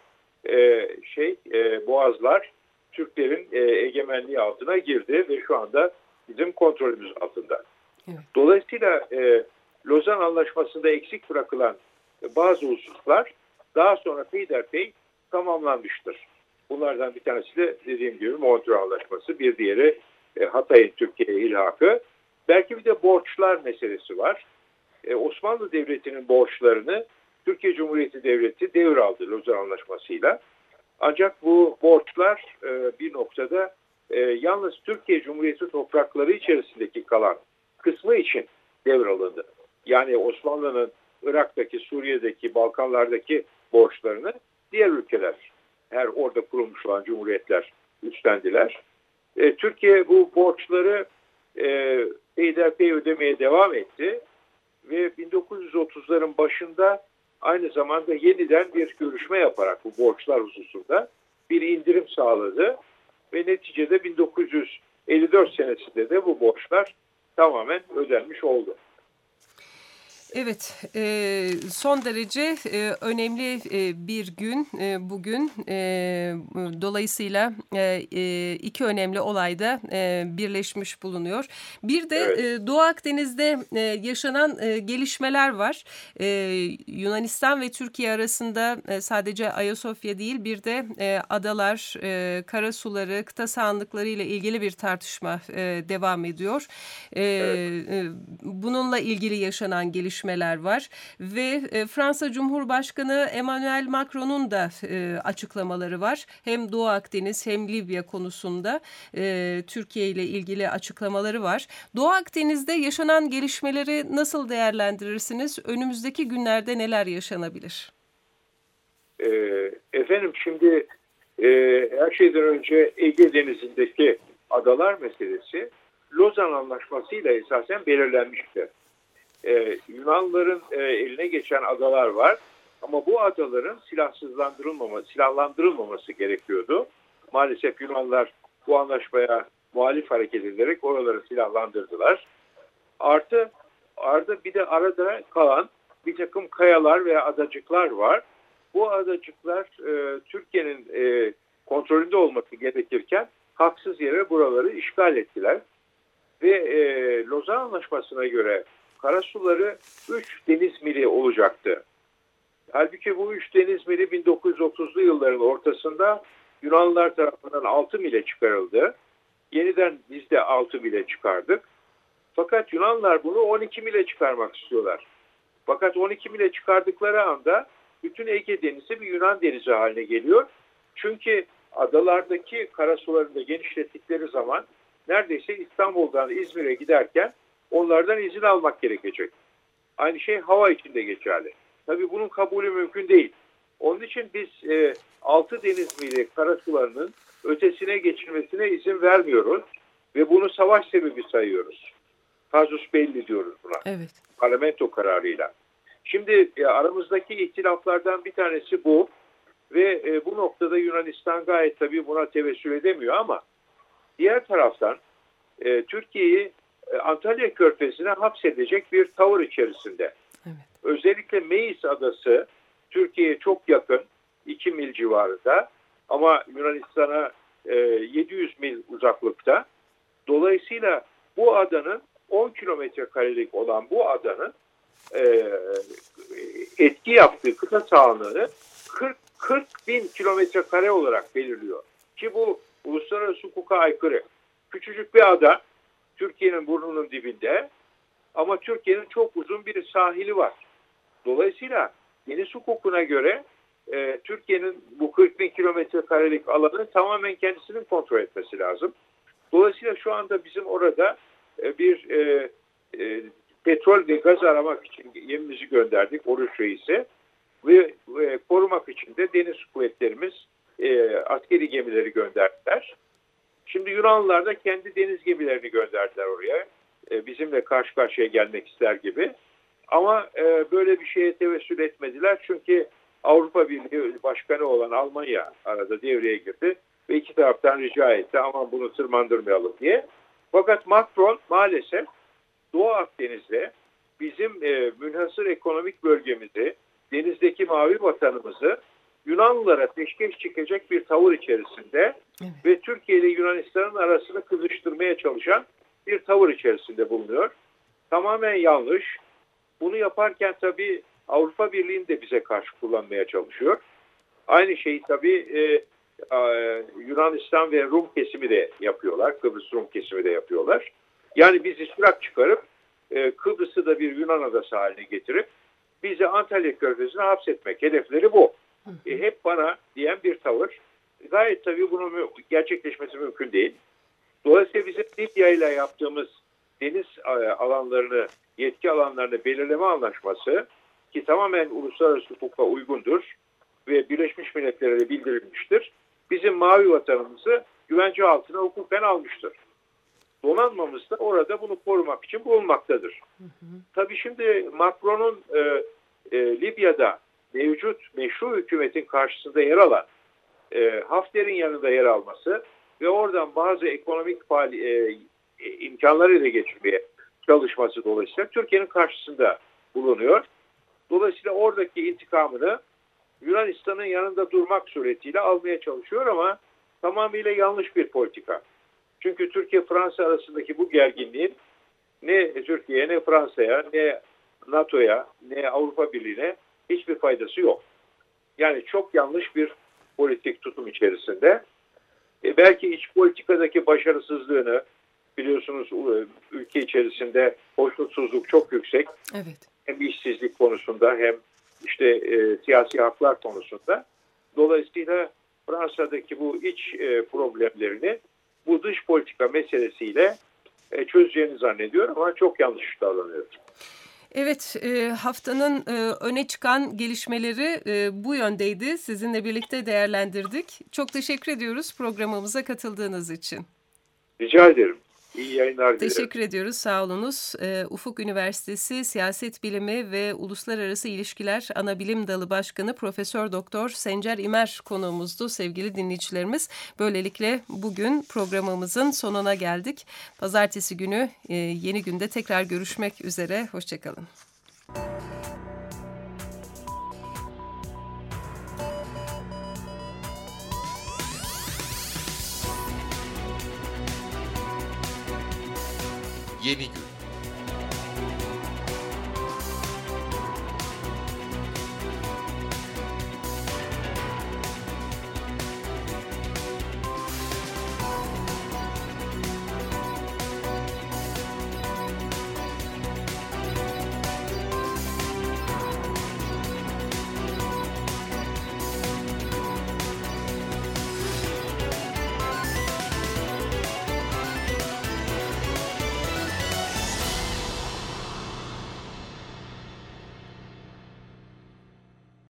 Boğazlar Türklerin egemenliği altına girdi ve şu anda bizim kontrolümüz altında. Evet. Dolayısıyla Lozan Anlaşması'nda eksik bırakılan bazı hususlar daha sonra peyderpey tamamlanmıştır. Bunlardan bir tanesi de dediğim gibi Montreux Anlaşması, bir diğeri Hatay'ın Türkiye'ye ilhakı. Belki bir de borçlar meselesi var. Osmanlı Devleti'nin borçlarını Türkiye Cumhuriyeti Devleti devraldı Lozan Anlaşması'yla. Ancak bu borçlar bir noktada yalnız Türkiye Cumhuriyeti toprakları içerisindeki kalan kısmı için devralındı. Yani Osmanlı'nın Irak'taki, Suriye'deki, Balkanlardaki borçlarını diğer ülkeler, her orada kurulmuş olan cumhuriyetler üstlendiler. Türkiye bu borçları peyderpey ödemeye devam etti ve 1930'ların başında aynı zamanda yeniden bir görüşme yaparak bu borçlar hususunda bir indirim sağladı ve neticede 1954 senesinde de bu borçlar tamamen ödenmiş oldu. Evet, son derece önemli bir gün bugün. Dolayısıyla iki önemli olay da birleşmiş bulunuyor. Bir de Evet. Doğu Akdeniz'de yaşanan gelişmeler var. Yunanistan ve Türkiye arasında sadece Ayasofya değil, bir de adalar, karasuları, kıta sahanlıkları ile ilgili bir tartışma devam ediyor. Evet. Bununla ilgili yaşanan gelişmeler var ve Fransa Cumhurbaşkanı Emmanuel Macron'un da açıklamaları var. Hem Doğu Akdeniz hem Libya konusunda Türkiye ile ilgili açıklamaları var. Doğu Akdeniz'de yaşanan gelişmeleri nasıl değerlendirirsiniz? Önümüzdeki günlerde neler yaşanabilir? Efendim şimdi her şeyden önce Ege Denizi'ndeki adalar meselesi Lozan Anlaşması ile esasen belirlenmişti. Yunanlıların eline geçen adalar var ama bu adaların silahlandırılmaması gerekiyordu. maalesef Yunanlar bu anlaşmaya muhalif hareket ederek oraları silahlandırdılar. Artı bir de arada kalan bir takım kayalar veya adacıklar var. Bu adacıklar Türkiye'nin kontrolünde olması gerekirken haksız yere buraları işgal ettiler. Ve Lozan Anlaşması'na göre karasuları 3 deniz mili olacaktı. Halbuki bu 3 deniz mili 1930'lu yılların ortasında Yunanlılar tarafından 6 mile çıkarıldı. Yeniden biz de 6 mile çıkardık. Fakat Yunanlılar bunu 12 mile çıkarmak istiyorlar. Fakat 12 mile çıkardıkları anda bütün Ege Denizi bir Yunan denizi haline geliyor. Çünkü adalardaki karasularını da genişlettikleri zaman neredeyse İstanbul'dan İzmir'e giderken onlardan izin almak gerekecek. Aynı şey hava için de geçerli. Tabii bunun kabulü mümkün değil. Onun için biz 6 deniz mili karasularının ötesine geçilmesine izin vermiyoruz ve bunu savaş sebebi sayıyoruz. Casus belli diyoruz buna. Evet. Parlamento kararıyla. Şimdi aramızdaki ihtilaflardan bir tanesi bu ve bu noktada Yunanistan gayet tabii buna tevessül edemiyor ama diğer taraftan Türkiye'yi Antalya Körfezi'ne hapsedecek bir tavır içerisinde. Evet. Özellikle Meis Adası Türkiye'ye çok yakın, 2 mil civarında ama Yunanistan'a 700 mil uzaklıkta. Dolayısıyla bu adanın 10 kilometre karelik olan bu adanın etki yaptığı kıta sahanlığı 40 bin kilometre kare olarak belirliyor. Ki bu uluslararası hukuka aykırı. Küçücük bir ada, Türkiye'nin burnunun dibinde ama Türkiye'nin çok uzun bir sahili var. Dolayısıyla deniz hukukuna göre Türkiye'nin bu 40 bin kilometre karelik alanı tamamen kendisinin kontrol etmesi lazım. Dolayısıyla şu anda bizim orada bir petrol ve gaz aramak için gemimizi gönderdik Oruç Reis'e ve korumak için de deniz kuvvetlerimiz askeri gemileri gönderdiler. Şimdi Yunanlılar da kendi deniz gemilerini gönderdiler oraya. Bizimle karşı karşıya gelmek ister gibi. Ama böyle bir şeye tevessül etmediler. Çünkü Avrupa Birliği Başkanı olan Almanya arada devreye girdi. Ve iki taraftan rica etti aman bunu tırmandırmayalım diye. Fakat Macron maalesef Doğu Akdeniz'de bizim münhasır ekonomik bölgemizi, denizdeki mavi vatanımızı Yunanlılara peşkeş çekecek bir tavır içerisinde ve Türkiye ile Yunanistan'ın arasını kızıştırmaya çalışan bir tavır içerisinde bulunuyor. Tamamen yanlış. Bunu yaparken tabii Avrupa Birliği'ni de bize karşı kullanmaya çalışıyor. Aynı şeyi tabii Yunanistan ve Rum kesimi de yapıyorlar. Kıbrıs Rum kesimi de yapıyorlar. Yani biz iştirak çıkarıp Kıbrıs'ı da bir Yunan adası haline getirip bizi Antalya Körfezi'ne hapsetmek. Hedefleri bu. Hep bana diyen bir tavır. Gayet tabii bunun gerçekleşmesi mümkün değil. Dolayısıyla bizim Libya ile yaptığımız deniz alanlarını, yetki alanlarını belirleme anlaşması ki tamamen uluslararası hukuka uygundur ve Birleşmiş Milletler'e de bildirilmiştir. Bizim mavi vatanımızı güvence altına hukuken almıştır. Donanmamız da orada bunu korumak için bulunmaktadır. Tabii şimdi Macron'un Libya'da mevcut meşru hükümetin karşısında yer alan Hafter'in yanında yer alması ve oradan bazı ekonomik imkanları ele geçirmeye çalışması dolayısıyla Türkiye'nin karşısında bulunuyor. Dolayısıyla oradaki intikamını Yunanistan'ın yanında durmak suretiyle almaya çalışıyor ama tamamıyla yanlış bir politika. Çünkü Türkiye-Fransa arasındaki bu gerginliğin ne Türkiye'ye, ne Fransa'ya, ne NATO'ya, ne Avrupa Birliği'ne hiçbir faydası yok. Yani çok yanlış bir politik tutum içerisinde. Belki iç politikadaki başarısızlığını biliyorsunuz ülke içerisinde hoşnutsuzluk çok yüksek. Evet. Hem işsizlik konusunda hem işte siyasi haklar konusunda. Dolayısıyla Fransa'daki bu iç problemlerini bu dış politika meselesiyle çözeceğini zannediyorum ama çok yanlış davranıyor. Evet, haftanın öne çıkan gelişmeleri bu yöndeydi. Sizinle birlikte değerlendirdik. Çok teşekkür ediyoruz programımıza katıldığınız için. Rica ederim. İyi yayınlar dilerim. Teşekkür ediyoruz, sağ olunuz. Ufuk Üniversitesi Siyaset Bilimi ve Uluslararası İlişkiler Anabilim Dalı Başkanı Profesör Doktor Sencer İmer konuğumuzdu sevgili dinleyicilerimiz. Böylelikle bugün programımızın sonuna geldik. Pazartesi günü yeni günde tekrar görüşmek üzere. Hoşçakalın. Yeni gün.